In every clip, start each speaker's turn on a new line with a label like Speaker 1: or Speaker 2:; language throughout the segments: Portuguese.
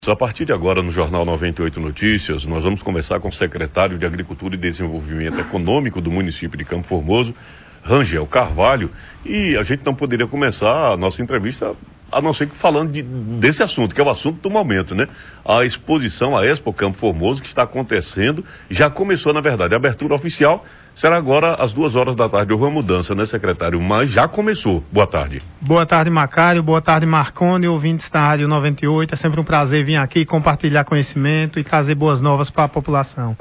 Speaker 1: A partir de agora, no Jornal 98 Notícias, nós vamos conversar com o secretário de Agricultura e Desenvolvimento Econômico do município de Campo Formoso, Rangel Carvalho, e a gente não poderia começar a nossa entrevista a não ser que falando desse assunto, que é o assunto do momento, né? A exposição, a Expo Campo Formoso, que está acontecendo, já começou, na verdade. A abertura oficial será agora às 2 horas da tarde. Houve uma mudança, né, secretário? Mas já começou. Boa tarde.
Speaker 2: Boa tarde, Macário. Boa tarde, Marconi, ouvintes da Rádio 98. É sempre um prazer vir aqui compartilhar conhecimento e trazer boas novas para a população.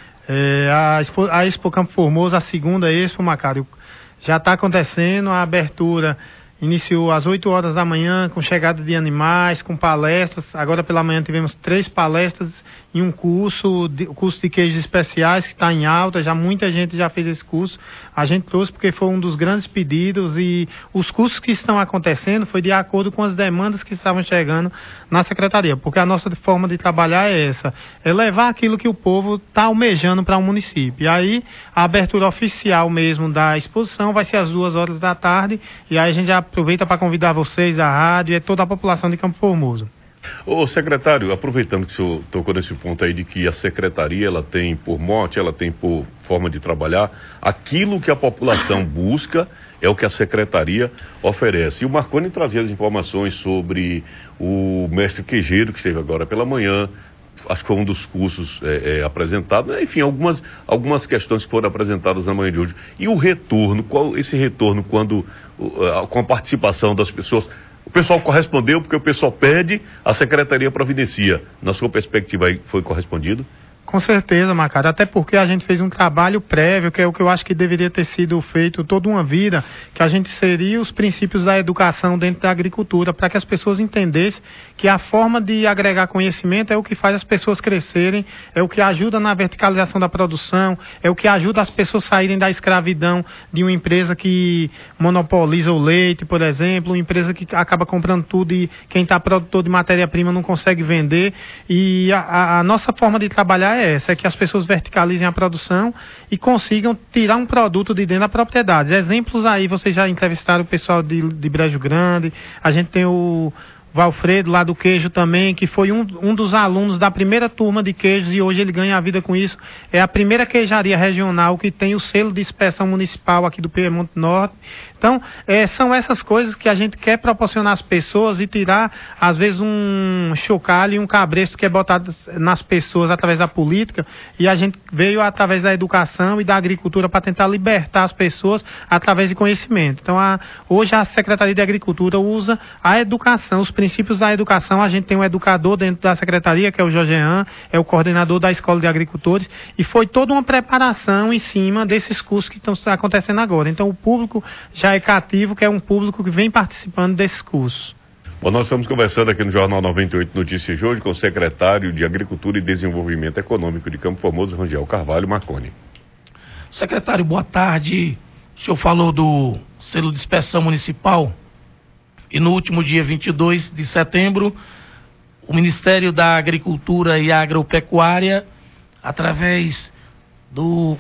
Speaker 2: A Expo Campo Formoso, a segunda Expo, Macário, já está acontecendo. A abertura iniciou às 8 horas da manhã, com chegada de animais, com palestras. Agora pela manhã tivemos 3 palestras e um curso de queijos especiais que está em alta. Já muita gente já fez esse curso. A gente trouxe porque foi um dos grandes pedidos, e os cursos que estão acontecendo foi de acordo com as demandas que estavam chegando na secretaria, porque a nossa forma de trabalhar é essa, é levar aquilo que o povo está almejando para o município. E aí a abertura oficial mesmo da exposição vai ser às 2 horas da tarde, e aí a gente já aproveita para convidar vocês da rádio e toda a população de Campo Formoso.
Speaker 1: Ô secretário, aproveitando que o senhor tocou nesse ponto aí de que a secretaria, ela tem por mote, ela tem por forma de trabalhar, aquilo que a população busca é o que a secretaria oferece. E o Marconi trazia as informações sobre o mestre queijeiro que esteve agora pela manhã, acho que foi um dos cursos apresentados, né? Enfim, algumas questões que foram apresentadas na manhã de hoje. E o retorno, qual esse retorno quando, com a participação das pessoas? O pessoal correspondeu porque o pessoal pede, a secretaria providencia. Na sua perspectiva aí, foi correspondido?
Speaker 2: Com certeza, Macário, até porque a gente fez um trabalho prévio, que é o que eu acho que deveria ter sido feito toda uma vida, que a gente inseria os princípios da educação dentro da agricultura, para que as pessoas entendessem que a forma de agregar conhecimento é o que faz as pessoas crescerem, é o que ajuda na verticalização da produção, é o que ajuda as pessoas saírem da escravidão de uma empresa que monopoliza o leite, por exemplo, uma empresa que acaba comprando tudo e quem está produtor de matéria-prima não consegue vender. E a nossa forma de trabalhar é essa, é que as pessoas verticalizem a produção e consigam tirar um produto de dentro da propriedade. Exemplos aí, vocês já entrevistaram o pessoal de Brejo Grande, a gente tem o Valfredo lá do queijo também, que foi um dos alunos da primeira turma de queijos, e hoje ele ganha a vida com isso. É a primeira queijaria regional que tem o selo de inspeção municipal aqui do Piemonte Norte. Então, são essas coisas que a gente quer proporcionar às pessoas e tirar, às vezes, um chocalho e um cabresto que é botado nas pessoas através da política, e a gente veio através da educação e da agricultura para tentar libertar as pessoas através de conhecimento. Então, hoje a Secretaria de Agricultura usa a educação, os princípios da educação. A gente tem um educador dentro da secretaria, que é o Jorgean, é o coordenador da Escola de Agricultores, e foi toda uma preparação em cima desses cursos que estão acontecendo agora. Então o público já é cativo, que é um público que vem participando desses cursos.
Speaker 1: Bom, nós estamos conversando aqui no Jornal 98 Notícias de hoje com o secretário de Agricultura e Desenvolvimento Econômico de Campo Formoso, Rangel Carvalho. Marconi.
Speaker 3: Secretário, boa tarde. O senhor falou do selo de inspeção municipal. E no último dia 22 de setembro, o Ministério da Agricultura e Agropecuária, através do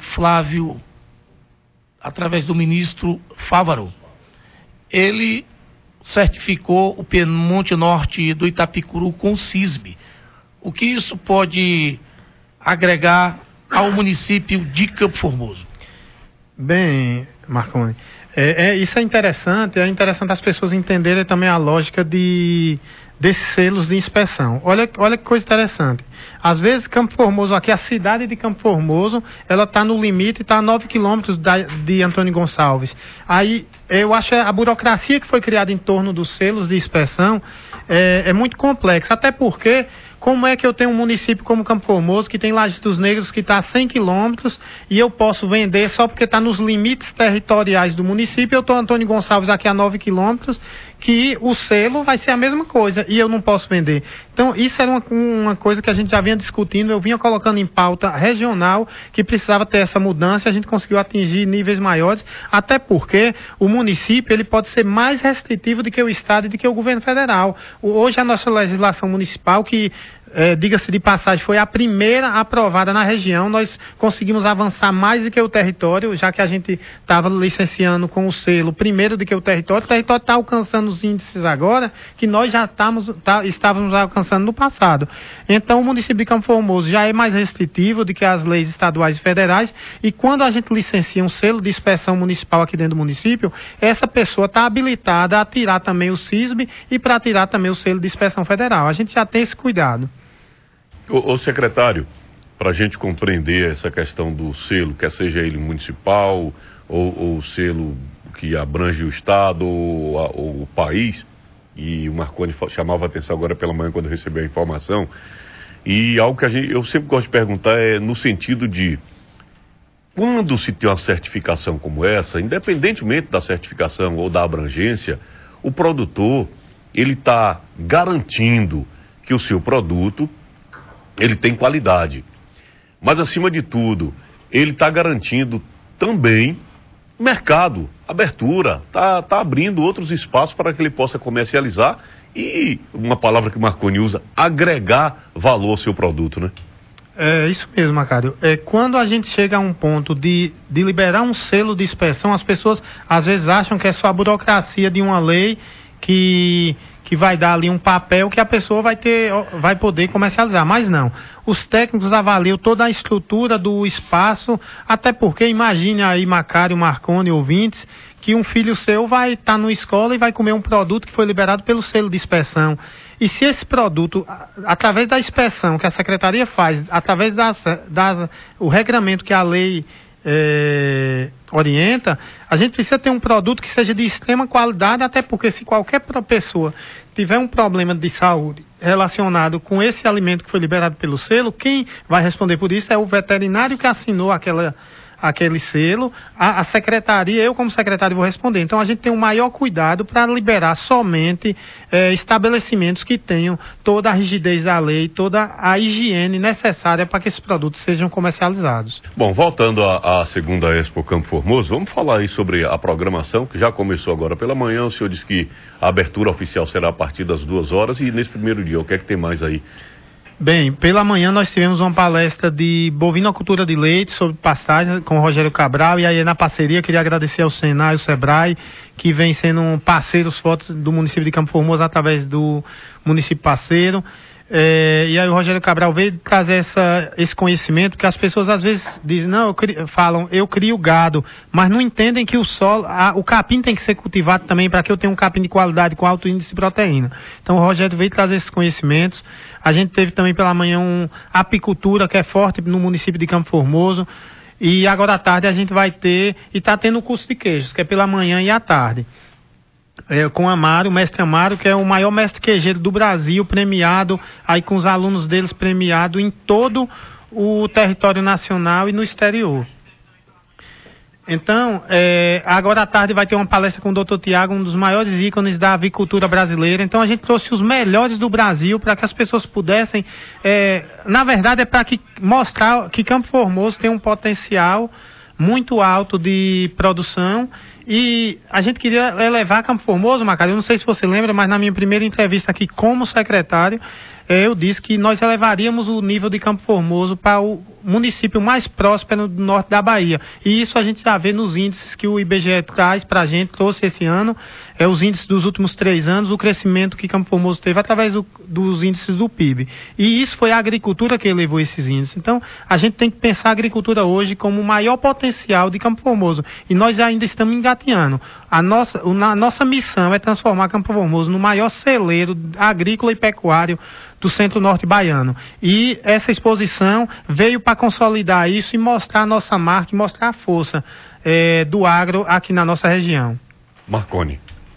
Speaker 3: ministro Fávaro, ele certificou o Piemonte Norte do Itapicuru com o CISB. O que isso pode agregar ao município de Campo Formoso?
Speaker 2: Bem, Marconi, isso é interessante as pessoas entenderem também a lógica desses selos de inspeção. Olha que coisa interessante. Às vezes Campo Formoso, aqui a cidade de Campo Formoso, ela está no limite, está a 9 quilômetros de Antônio Gonçalves. Aí eu acho que a burocracia que foi criada em torno dos selos de inspeção é muito complexa, até porque como é que eu tenho um município como Campo Formoso, que tem Lajes dos Negros, que está a 100 quilômetros, e eu posso vender só porque está nos limites territoriais do município? Eu estou Antônio Gonçalves aqui a 9 quilômetros, que o selo vai ser a mesma coisa, e eu não posso vender. Então, isso era uma coisa que a gente já vinha discutindo, eu vinha colocando em pauta regional, que precisava ter essa mudança, e a gente conseguiu atingir níveis maiores, até porque o município ele pode ser mais restritivo do que o Estado e do que o governo federal. Hoje a nossa legislação municipal, que diga-se de passagem, foi a primeira aprovada na região. Nós conseguimos avançar mais do que o território, já que a gente estava licenciando com o selo primeiro do que o território. O território está alcançando os índices agora que nós já estávamos alcançando no passado. Então, o município de Campo Formoso já é mais restritivo do que as leis estaduais e federais, e quando a gente licencia um selo de inspeção municipal aqui dentro do município, essa pessoa está habilitada a tirar também o CISB e para tirar também o selo de inspeção federal. A gente já tem esse cuidado.
Speaker 1: Ô secretário, para a gente compreender essa questão do selo, quer seja ele municipal ou o selo que abrange o estado ou o país, e o Marconi chamava a atenção agora pela manhã quando recebeu a informação, e algo que eu sempre gosto de perguntar é no sentido de, quando se tem uma certificação como essa, independentemente da certificação ou da abrangência, o produtor, ele está garantindo que o seu produto ele tem qualidade. Mas, acima de tudo, ele está garantindo também mercado, abertura, está abrindo outros espaços para que ele possa comercializar e, uma palavra que o Marconi usa, agregar valor ao seu produto, né?
Speaker 2: É isso mesmo, Macário. Quando a gente chega a um ponto de liberar um selo de inspeção, as pessoas às vezes acham que é só a burocracia de uma lei que vai dar ali um papel que a pessoa vai poder comercializar, mas não. Os técnicos avaliam toda a estrutura do espaço, até porque imagine aí, Macário, Marconi, ouvintes, que um filho seu vai estar na escola e vai comer um produto que foi liberado pelo selo de inspeção. E se esse produto, através da inspeção que a Secretaria faz, através o regramento que a lei orienta, a gente precisa ter um produto que seja de extrema qualidade, até porque se qualquer pessoa tiver um problema de saúde relacionado com esse alimento que foi liberado pelo selo, quem vai responder por isso é o veterinário que assinou aquele selo, a secretaria, eu como secretário vou responder. Então a gente tem um maior cuidado para liberar somente estabelecimentos que tenham toda a rigidez da lei, toda a higiene necessária para que esses produtos sejam comercializados.
Speaker 1: Bom, voltando à segunda Expo Campo Formoso, vamos falar aí sobre a programação, que já começou agora pela manhã. O senhor disse que a abertura oficial será a partir das 2h, e nesse primeiro dia, o que é que tem mais aí?
Speaker 2: Bem, pela manhã nós tivemos uma palestra de bovinocultura de leite sobre pastagem com o Rogério Cabral, e aí na parceria queria agradecer ao Senai e ao Sebrae, que vem sendo parceiros fortes do município de Campo Formoso através do município parceiro. E aí o Rogério Cabral veio trazer esse conhecimento, que as pessoas às vezes dizem, não, eu crio gado, mas não entendem que o capim tem que ser cultivado também para que eu tenha um capim de qualidade com alto índice de proteína. Então o Rogério veio trazer esses conhecimentos. A gente teve também pela manhã apicultura, que é forte no município de Campo Formoso, e agora à tarde a gente vai ter, e está tendo o curso de queijos, que é pela manhã e à tarde. Com o mestre Amaro, que é o maior mestre queijeiro do Brasil, premiado, aí com os alunos deles premiado em todo o território nacional e no exterior. Então, agora à tarde vai ter uma palestra com o Dr. Tiago, um dos maiores ícones da avicultura brasileira. Então a gente trouxe os melhores do Brasil para que as pessoas pudessem, na verdade é para mostrar que Campo Formoso tem um potencial muito alto de produção, e a gente queria elevar Campo Formoso, Macário. Eu não sei se você lembra, mas na minha primeira entrevista aqui como secretário, eu disse que nós elevaríamos o nível de Campo Formoso para o município mais próspero do norte da Bahia. E isso a gente já vê nos índices que o IBGE traz para a gente, trouxe esse ano, os índices dos últimos 3 anos, o crescimento que Campo Formoso teve através dos índices do PIB. E isso foi a agricultura que elevou esses índices. Então, a gente tem que pensar a agricultura hoje como o maior potencial de Campo Formoso. E nós ainda estamos engatinhando. A nossa missão é transformar Campo Formoso no maior celeiro agrícola e pecuário do centro-norte baiano. E essa exposição veio para consolidar isso e mostrar a nossa marca e mostrar a força do agro aqui na nossa região.
Speaker 1: Marconi.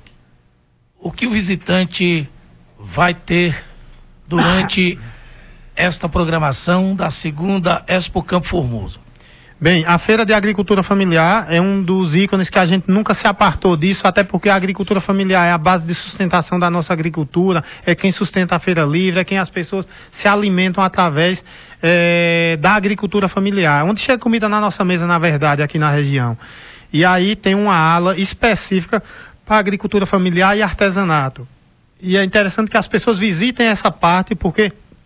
Speaker 3: O que o visitante vai ter durante esta programação da segunda Expo Campo Formoso?
Speaker 2: Bem, a Feira de Agricultura Familiar é um dos ícones que a gente nunca se apartou disso, até porque a agricultura familiar é a base de sustentação da nossa agricultura, é quem sustenta a feira livre, é quem as pessoas se alimentam através da agricultura familiar, onde chega comida na nossa mesa, na verdade, aqui na região. E aí tem uma ala específica para agricultura familiar e artesanato. E é interessante que as pessoas visitem essa parte, porque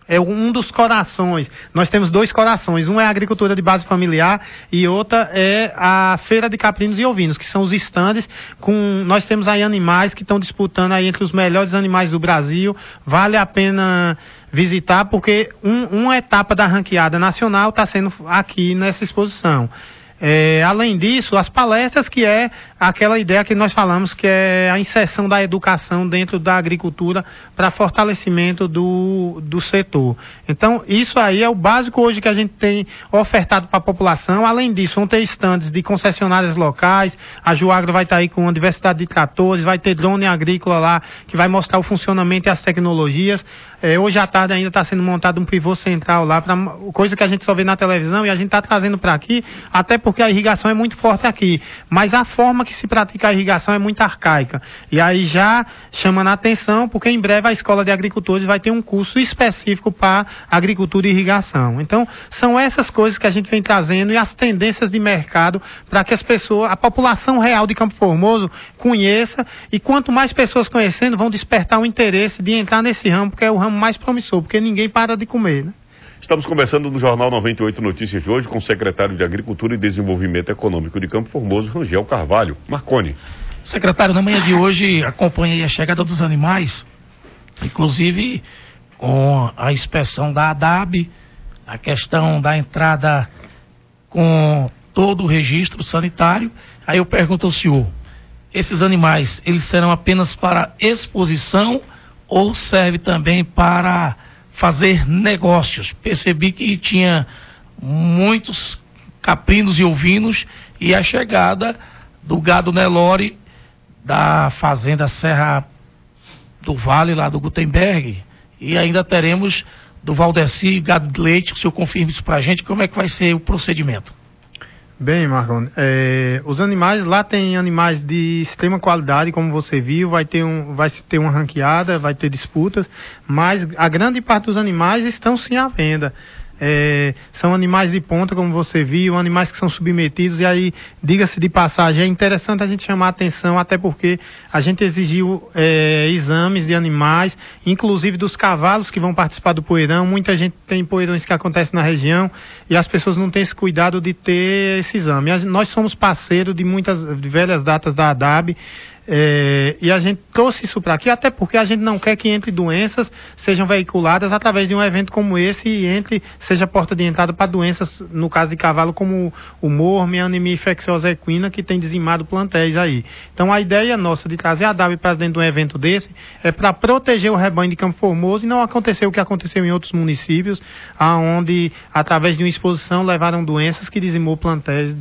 Speaker 2: é um dos corações. Nós temos 2 corações. Um é a agricultura de base familiar e outra é a Feira de Caprinos e Ovinos, que são os estandes nós temos aí animais que estão disputando aí entre os melhores animais do Brasil. Vale a pena visitar porque uma etapa da ranqueada nacional está sendo aqui nessa exposição. Além disso, as palestras, que é aquela ideia que nós falamos, que é a inserção da educação dentro da agricultura para fortalecimento do setor. Então, isso aí é o básico hoje que a gente tem ofertado para a população. Além disso, vão ter estandes de concessionárias locais, a Juagro vai estar aí com uma diversidade de tratores, vai ter drone agrícola lá, que vai mostrar o funcionamento e as tecnologias. Hoje à tarde ainda está sendo montado um pivô central lá, coisa que a gente só vê na televisão e a gente está trazendo para aqui, até porque a irrigação é muito forte aqui, mas a forma que se pratica a irrigação é muito arcaica. E aí já chamando a atenção, porque em breve a Escola de Agricultores vai ter um curso específico para agricultura e irrigação. Então, são essas coisas que a gente vem trazendo e as tendências de mercado para que a população real de Campo Formoso conheça, e quanto mais pessoas conhecendo, vão despertar o interesse de entrar nesse ramo, porque é o ramo mais promissor, porque ninguém para de comer, né?
Speaker 1: Estamos conversando no Jornal 98 Notícias de hoje com o secretário de Agricultura e Desenvolvimento Econômico de Campo Formoso, Rangel Carvalho. Marconi.
Speaker 3: Secretário, na manhã de hoje acompanhei a chegada dos animais, inclusive com a inspeção da ADAB, a questão da entrada com todo o registro sanitário. Aí eu pergunto ao senhor, esses animais, eles serão apenas para exposição ou serve também para fazer negócios? Percebi que tinha muitos caprinos e ovinos e a chegada do gado Nelore da fazenda Serra do Vale, lá do Gutenberg, e ainda teremos do Valdeci gado de leite. O senhor confirma isso pra gente, como é que vai ser o procedimento?
Speaker 2: Bem, Marconi, os animais, lá tem animais de extrema qualidade, como você viu, vai ter uma ranqueada, vai ter disputas, mas a grande parte dos animais estão sim à venda. São animais de ponta, como você viu, animais que são submetidos, e aí, diga-se de passagem, é interessante a gente chamar a atenção, até porque a gente exigiu exames de animais, inclusive dos cavalos que vão participar do poeirão. Muita gente tem poeirões que acontecem na região e as pessoas não têm esse cuidado de ter esse exame. Nós somos parceiros de de velhas datas da ADAB, e a gente trouxe isso para aqui, até porque a gente não quer que entre doenças sejam veiculadas através de um evento como esse, e seja porta de entrada para doenças, no caso de cavalo, como o morme e a anemia infecciosa equina, que tem dizimado plantéis aí. Então a ideia nossa de trazer a ADAB para dentro de um evento desse é para proteger o rebanho de Campo Formoso e não acontecer o que aconteceu em outros municípios, aonde através de uma exposição levaram doenças que dizimou plantéis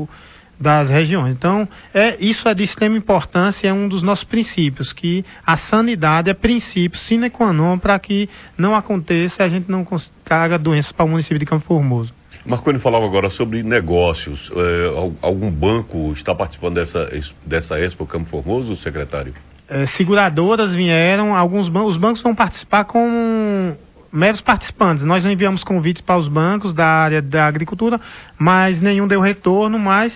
Speaker 2: das regiões. Então, isso é de extrema importância, é um dos nossos princípios, que a sanidade é princípio sine qua non para que não aconteça e a gente não traga doenças para o município de Campo Formoso.
Speaker 1: Marconi falava agora sobre negócios. Algum banco está participando dessa Expo Campo Formoso, secretário?
Speaker 2: Seguradoras vieram, os bancos vão participar com meros participantes. Nós não enviamos convites para os bancos da área da agricultura, mas nenhum deu retorno, mas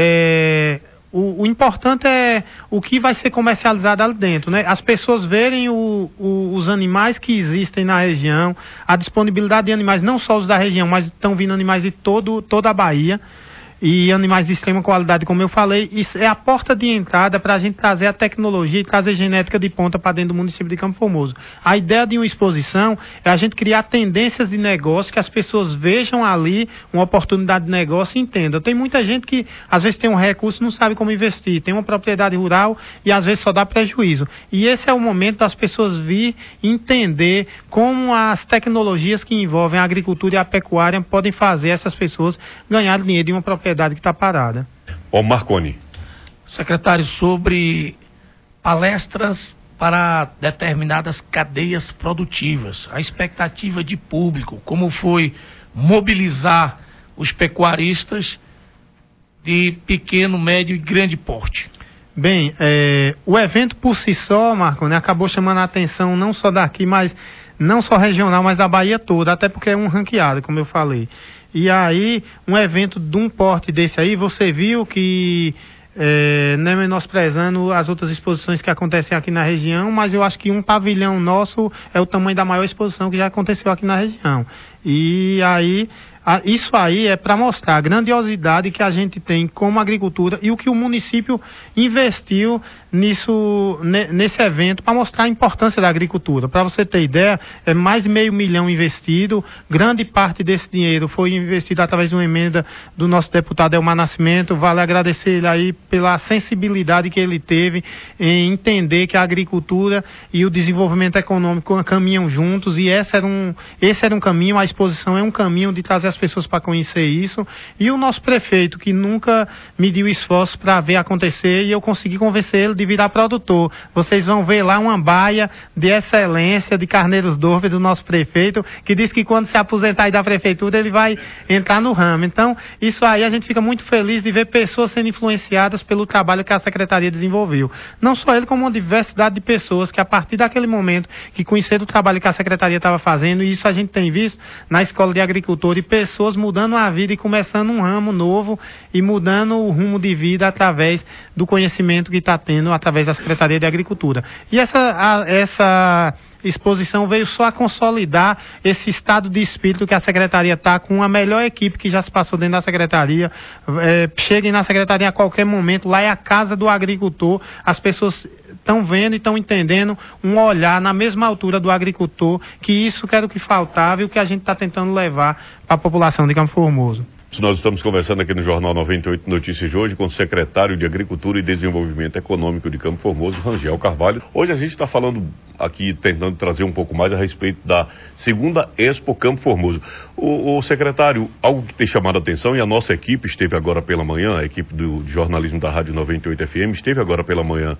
Speaker 2: o importante é o que vai ser comercializado ali dentro, né? As pessoas verem os animais que existem na região, a disponibilidade de animais, não só os da região, mas estão vindo animais de toda a Bahia, e animais de extrema qualidade, como eu falei. Isso é a porta de entrada para a gente trazer a tecnologia e trazer genética de ponta para dentro do município de Campo Formoso. A ideia de uma exposição é a gente criar tendências de negócio, que as pessoas vejam ali uma oportunidade de negócio e entendam. Tem muita gente que às vezes tem um recurso e não sabe como investir, tem uma propriedade rural e às vezes só dá prejuízo. E esse é o momento das pessoas vir entender como as tecnologias que envolvem a agricultura e a pecuária podem fazer essas pessoas ganharem dinheiro de uma propriedade que está parada.
Speaker 1: Marconi.
Speaker 3: Secretário, sobre palestras para determinadas cadeias produtivas, a expectativa de público, como foi mobilizar os pecuaristas de pequeno, médio e grande porte?
Speaker 2: Bem, o evento por si só, Marconi, acabou chamando a atenção não só daqui, mas não só regional, mas da Bahia toda, até porque é um ranqueado, como eu falei. E aí, um evento de um porte desse aí, você viu que não menosprezando as outras exposições que acontecem aqui na região, mas eu acho que um pavilhão nosso é o tamanho da maior exposição que já aconteceu aqui na região. E aí, isso aí é para mostrar a grandiosidade que a gente tem como agricultura e o que o município investiu nesse evento para mostrar a importância da agricultura. Para você ter ideia, é mais de R$500 mil investido, grande parte desse dinheiro foi investido através de uma emenda do nosso deputado Elmar Nascimento. Vale agradecer ele aí pela sensibilidade que ele teve em entender que a agricultura e o desenvolvimento econômico caminham juntos, e esse era um caminho, a exposição é um caminho de trazer as pessoas para conhecer isso, e o nosso prefeito, que nunca mediu esforço para ver acontecer, e eu consegui convencer ele de virar produtor. Vocês vão ver lá uma baia de excelência de Carneiros Dorfe do nosso prefeito, que diz que quando se aposentar aí da prefeitura ele vai entrar no ramo. Então, isso aí a gente fica muito feliz de ver pessoas sendo influenciadas pelo trabalho que a Secretaria desenvolveu. Não só ele, como uma diversidade de pessoas que a partir daquele momento que conheceram o trabalho que a Secretaria estava fazendo, e isso a gente tem visto na Escola de Agricultura, e pessoas mudando a vida e começando um ramo novo e mudando o rumo de vida através do conhecimento que está tendo através da Secretaria de Agricultura. E essa exposição veio só a consolidar esse estado de espírito que a Secretaria está, com a melhor equipe que já se passou dentro da Secretaria. Cheguem na Secretaria a qualquer momento, lá é a casa do agricultor, as pessoas estão vendo e estão entendendo um olhar na mesma altura do agricultor, que isso que era o que faltava e o que a gente está tentando levar para a população de Campo Formoso.
Speaker 1: Nós estamos conversando aqui no Jornal 98 Notícias de hoje com o secretário de Agricultura e Desenvolvimento Econômico de Campo Formoso, Rangel Carvalho. Hoje a gente está falando aqui, tentando trazer um pouco mais a respeito da segunda Expo Campo Formoso. O secretário, algo que tem chamado a atenção, e a nossa equipe esteve agora pela manhã, a equipe de jornalismo da Rádio 98 FM, esteve agora pela manhã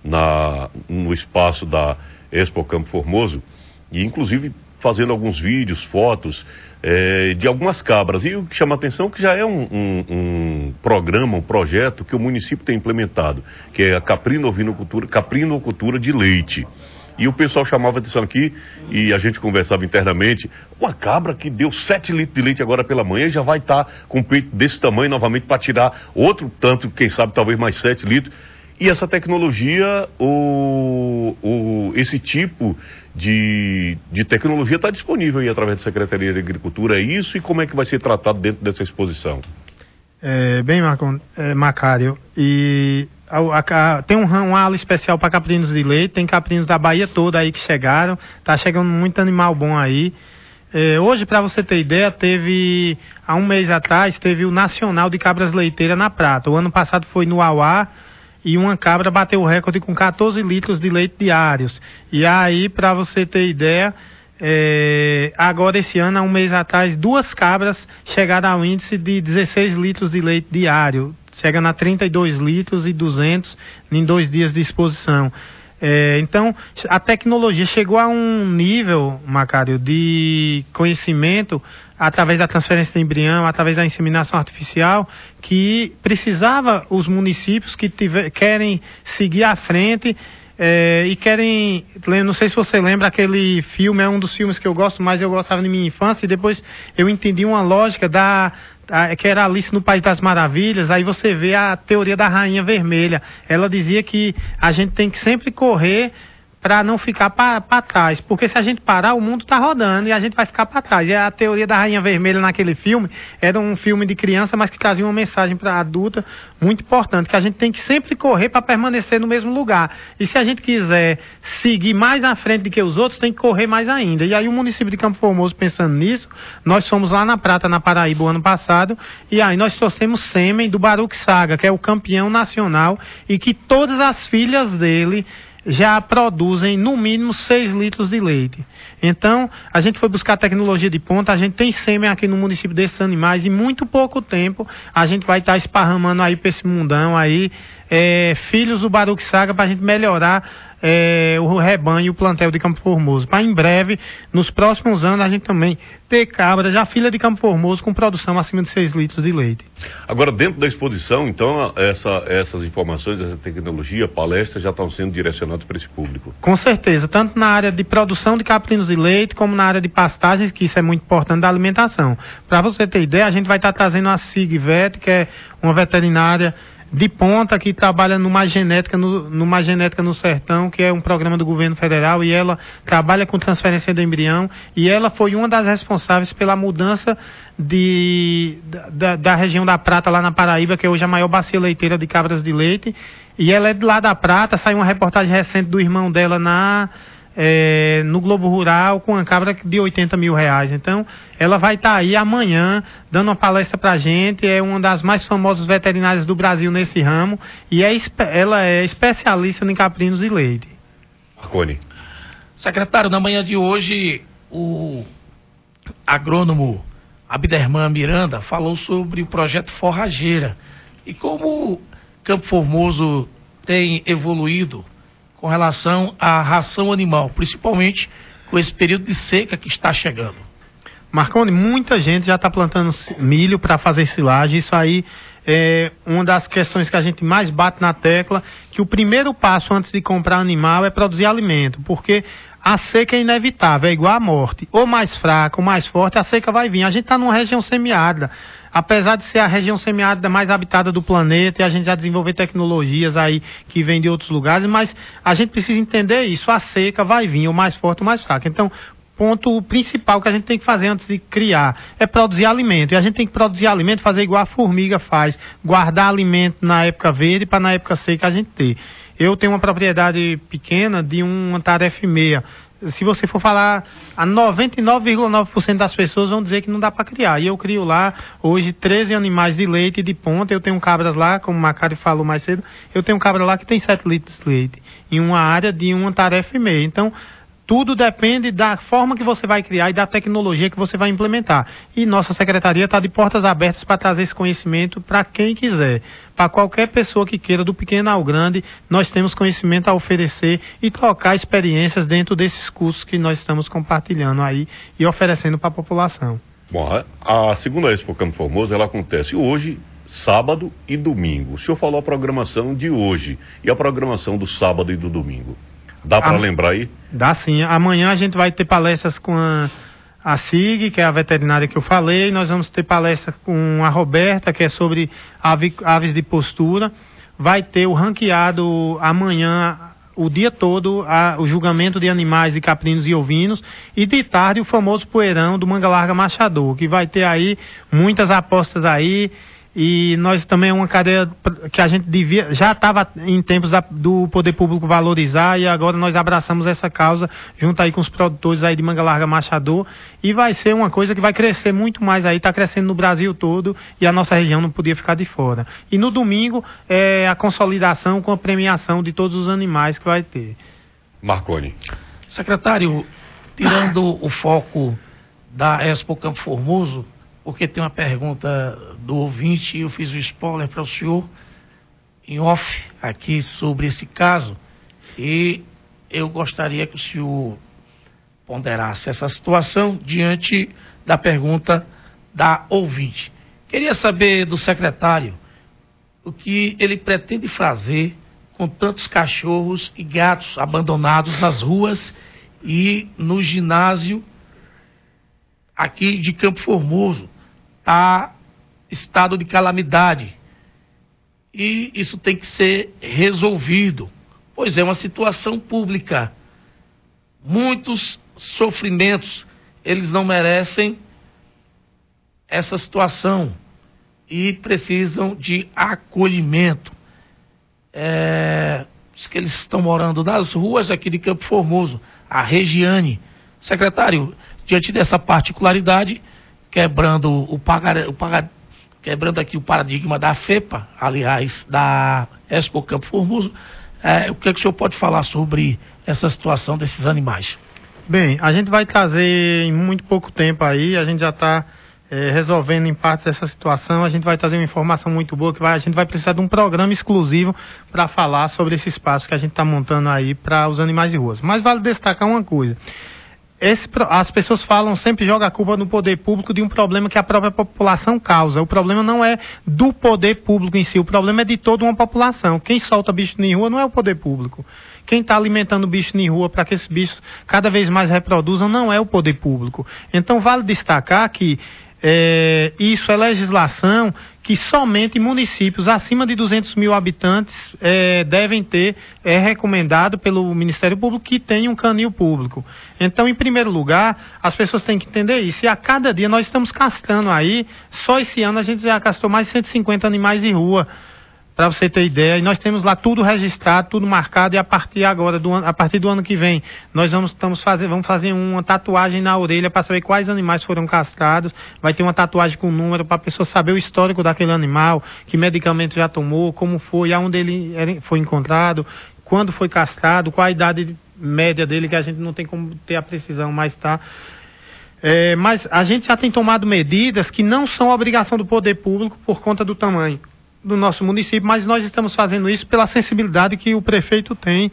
Speaker 1: no espaço da Expo Campo Formoso, e inclusive fazendo alguns vídeos, fotos de algumas cabras. E o que chama a atenção é que já é um programa, um projeto que o município tem implementado, que é a caprinocultura de leite. E o pessoal chamava atenção aqui, e a gente conversava internamente, uma cabra que deu 7 litros de leite agora pela manhã, já vai estar com um peito desse tamanho novamente para tirar outro tanto, quem sabe talvez mais 7 litros. E essa tecnologia, esse tipo de tecnologia está disponível aí através da Secretaria de Agricultura. É isso, e como é que vai ser tratado dentro dessa exposição?
Speaker 2: Macário, e tem uma ala especial para caprinos de leite, tem caprinos da Bahia toda aí que chegaram, tá chegando muito animal bom aí. Hoje, para você ter ideia, há um mês atrás, teve o Nacional de Cabras Leiteiras na Prata. O ano passado foi no Auá, e uma cabra bateu o recorde com 14 litros de leite diários. E aí, para você ter ideia, agora esse ano, há um mês atrás, 2 cabras chegaram ao índice de 16 litros de leite diário, chegando a 32 litros e 200 em 2 dias de exposição. Então, a tecnologia chegou a um nível, Macário, de conhecimento através da transferência de embrião, através da inseminação artificial, que precisava os municípios que querem seguir à frente e querem, não sei se você lembra aquele filme, é um dos filmes que eu gosto mais, eu gostava de minha infância, e depois eu entendi uma lógica que era Alice no País das Maravilhas. Aí você vê a teoria da Rainha Vermelha. Ela dizia que a gente tem que sempre correr para não ficar para trás, porque se a gente parar, o mundo está rodando e a gente vai ficar para trás. E a teoria da Rainha Vermelha naquele filme era um filme de criança, mas que trazia uma mensagem para adulta muito importante, que a gente tem que sempre correr para permanecer no mesmo lugar. E se a gente quiser seguir mais na frente do que os outros, tem que correr mais ainda. E aí o município de Campo Formoso, pensando nisso, nós fomos lá na Prata, na Paraíba, o ano passado, e aí nós trouxemos sêmen do Baruch Saga, que é o campeão nacional, e que todas as filhas dele já produzem no mínimo 6 litros de leite. Então, a gente foi buscar tecnologia de ponta, a gente tem sêmen aqui no município desses animais, e em muito pouco tempo a gente vai estar esparramando aí para esse mundão aí, filhos do Baruch Saga, para a gente melhorar o rebanho e o plantel de Campo Formoso. Para em breve, nos próximos anos, a gente também ter cabra já filha de Campo Formoso com produção acima de 6 litros de leite.
Speaker 1: Agora, dentro da exposição, então, essas informações, essa tecnologia, palestras já estão sendo direcionadas para esse público?
Speaker 2: Com certeza, tanto na área de produção de caprinos de leite, como na área de pastagens, que isso é muito importante, da alimentação. Para você ter ideia, a gente vai estar trazendo a Sigvet, que é uma veterinária de ponta, que trabalha no Mais Genética no Sertão, que é um programa do governo federal, e ela trabalha com transferência de embrião, e ela foi uma das responsáveis pela mudança da região da Prata, lá na Paraíba, que é hoje a maior bacia leiteira de cabras de leite, e ela é de lá da Prata. Saiu uma reportagem recente do irmão dela no Globo Rural, com uma cabra de R$80 mil. Então, ela vai estar aí amanhã dando uma palestra pra gente. É uma das mais famosas veterinárias do Brasil nesse ramo, e ela é especialista em caprinos de leite.
Speaker 1: Marconi.
Speaker 3: Secretário, na manhã de hoje, o agrônomo Abderman Miranda falou sobre o projeto Forrageira e como Campo Formoso tem evoluído com relação à ração animal, principalmente com esse período de seca que está chegando.
Speaker 2: Marconi, muita gente já está plantando milho para fazer silagem. Isso aí é uma das questões que a gente mais bate na tecla, que o primeiro passo antes de comprar animal é produzir alimento, porque a seca é inevitável, é igual à morte. Ou mais fraca, ou mais forte, a seca vai vir. A gente está numa região semiárida. Apesar de ser a região semiárida mais habitada do planeta, e a gente já desenvolveu tecnologias aí que vêm de outros lugares, mas a gente precisa entender isso. A seca vai vir, ou mais forte ou mais fraca. Então, ponto principal que a gente tem que fazer antes de criar é produzir alimento. E a gente tem que produzir alimento, fazer igual a formiga faz, guardar alimento na época verde para na época seca a gente ter. Eu tenho uma propriedade pequena de uma tarefa e meia. Se você for falar, a 99,9% das pessoas vão dizer que não dá para criar. E eu crio lá, hoje, 13 animais de leite de ponta. Eu tenho cabras lá, como o Macari falou mais cedo, eu tenho cabra lá que tem 7 litros de leite, em uma área de uma tarefa e meia. Então, tudo depende da forma que você vai criar e da tecnologia que você vai implementar. E nossa secretaria está de portas abertas para trazer esse conhecimento para quem quiser. Para qualquer pessoa que queira, do pequeno ao grande, nós temos conhecimento a oferecer e trocar experiências dentro desses cursos que nós estamos compartilhando aí e oferecendo para a população.
Speaker 1: Bom, a segunda Expo Campo Formoso, ela acontece hoje, sábado e domingo. O senhor falou a programação de hoje e a programação do sábado e do domingo. Dá para lembrar aí? Dá sim.
Speaker 2: Amanhã a gente vai ter palestras com a SIG, que é a veterinária que eu falei. Nós vamos ter palestra com a Roberta, que é sobre aves de postura. Vai ter o ranqueado amanhã, o dia todo, o julgamento de animais de caprinos e ovinos. E de tarde o famoso poeirão do Manga Larga Machador, que vai ter aí muitas apostas aí. E nós também é uma cadeia que a gente já estava em tempos do poder público valorizar, e agora nós abraçamos essa causa junto aí com os produtores aí de Manga Larga Machador, e vai ser uma coisa que vai crescer muito mais aí, está crescendo no Brasil todo, e a nossa região não podia ficar de fora. E no domingo é a consolidação com a premiação de todos os animais que vai ter.
Speaker 1: Marconi.
Speaker 3: Secretário, tirando o foco da Expo Campo Formoso, porque tem uma pergunta do ouvinte, e eu fiz o spoiler para o senhor em off aqui sobre esse caso, e eu gostaria que o senhor ponderasse essa situação diante da pergunta da ouvinte. Queria saber do secretário o que ele pretende fazer com tantos cachorros e gatos abandonados nas ruas e no ginásio aqui de Campo Formoso. Está estado de calamidade e isso tem que ser resolvido, pois é uma situação pública. Muitos sofrimentos, eles não merecem essa situação e precisam de acolhimento. Diz que eles estão morando nas ruas aqui de Campo Formoso, a Regiane. Secretário, diante dessa particularidade, quebrando quebrando aqui o paradigma da FEPA, aliás, da Expo Campo Formoso, o que é que o senhor pode falar sobre essa situação desses animais?
Speaker 2: Bem, a gente vai trazer em muito pouco tempo aí, a gente já está resolvendo em parte essa situação, a gente vai trazer uma informação muito boa, a gente vai precisar de um programa exclusivo para falar sobre esse espaço que a gente está montando aí para os animais de rua. Mas vale destacar uma coisa. As pessoas sempre jogam a culpa no poder público de um problema que a própria população causa. O problema não é do poder público em si, o problema é de toda uma população. Quem solta bicho em rua não é o poder público. Quem está alimentando bicho em rua para que esses bichos cada vez mais reproduzam não é o poder público. Então vale destacar que isso é legislação que somente municípios acima de 200 mil habitantes devem ter, recomendado pelo Ministério Público que tenha um canil público. Então, em primeiro lugar, as pessoas têm que entender isso. E a cada dia nós estamos castrando aí, só esse ano a gente já castrou mais de 150 animais de rua, para você ter ideia, e nós temos lá tudo registrado, tudo marcado, e a partir agora, a partir do ano que vem, nós vamos fazer uma tatuagem na orelha para saber quais animais foram castrados, vai ter uma tatuagem com número para a pessoa saber o histórico daquele animal, que medicamento já tomou, como foi, aonde ele foi encontrado, quando foi castrado, qual a idade média dele, que a gente não tem como ter a precisão, mas tá. Mas a gente já tem tomado medidas que não são obrigação do poder público por conta do tamanho do nosso município, mas nós estamos fazendo isso pela sensibilidade que o prefeito tem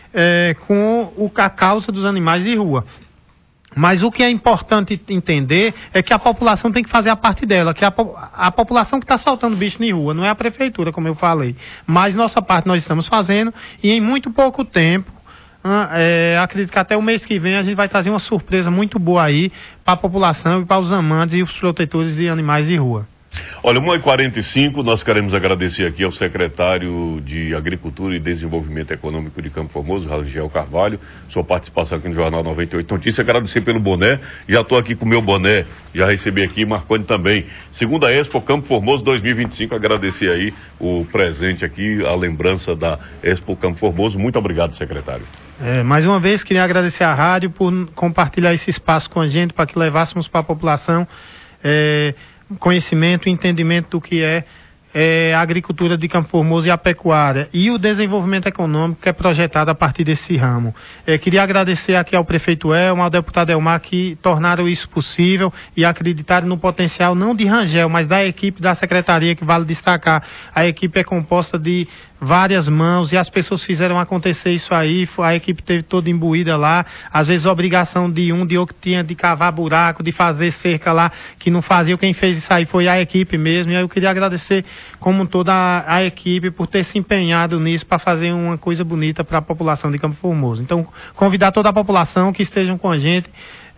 Speaker 2: com a causa dos animais de rua. Mas o que é importante entender é que a população tem que fazer a parte dela, que a população que está soltando bicho em rua, não é a prefeitura, como eu falei. Mas nossa parte nós estamos fazendo, e em muito pouco tempo, acredito que até o mês que vem a gente vai trazer uma surpresa muito boa aí para a população e para os amantes e os protetores de animais de rua.
Speaker 1: Olha, 1h45, nós queremos agradecer aqui ao secretário de Agricultura e Desenvolvimento Econômico de Campo Formoso, Rangel Carvalho, sua participação aqui no Jornal 98 Notícias. Agradecer pelo boné, já estou aqui com o meu boné, já recebi aqui, Marconi também. Segunda Expo Campo Formoso 2025, agradecer aí o presente aqui, a lembrança da Expo Campo Formoso. Muito obrigado, secretário.
Speaker 2: Mais uma vez, queria agradecer à rádio por compartilhar esse espaço com a gente, para que levássemos para a população conhecimento e entendimento do que é a agricultura de Campo Formoso e a pecuária e o desenvolvimento econômico que é projetado a partir desse ramo. Queria agradecer aqui ao prefeito Elma, ao deputado Elmar, que tornaram isso possível e acreditaram no potencial não de Rangel, mas da equipe da secretaria, que vale destacar. A equipe é composta de várias mãos e as pessoas fizeram acontecer isso aí, a equipe teve toda imbuída lá, às vezes a obrigação de outro tinha de cavar buraco, de fazer cerca lá, que não fazia, quem fez isso aí foi a equipe mesmo, e aí eu queria agradecer como toda a equipe por ter se empenhado nisso para fazer uma coisa bonita para a população de Campo Formoso. Então, convidar toda a população que estejam com a gente,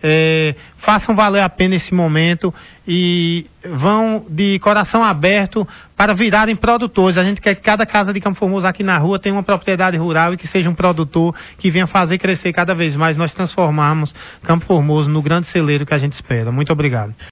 Speaker 2: façam valer a pena esse momento e vão de coração aberto para virarem produtores. A gente quer que cada casa de Campo Formoso aqui na rua tenha uma propriedade rural e que seja um produtor que venha fazer crescer cada vez mais, nós transformarmos Campo Formoso no grande celeiro que a gente espera. Muito obrigado.